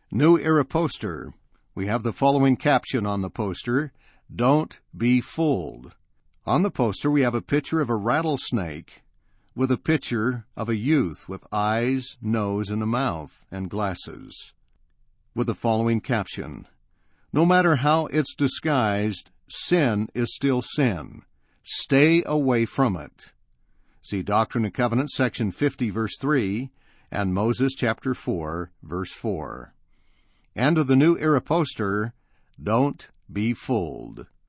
New Era poster. We have the following caption on the poster: "Don't be fooled." On the poster we have a picture of a rattlesnake with a picture of a youth with eyes, nose, and a mouth, and glasses, with the following caption: "No matter how it's disguised, sin is still sin. Stay away from it." See Doctrine and Covenants, section 50, verse 3, and Moses chapter 4, verse 4. And of the New Era poster, "Don't be fooled."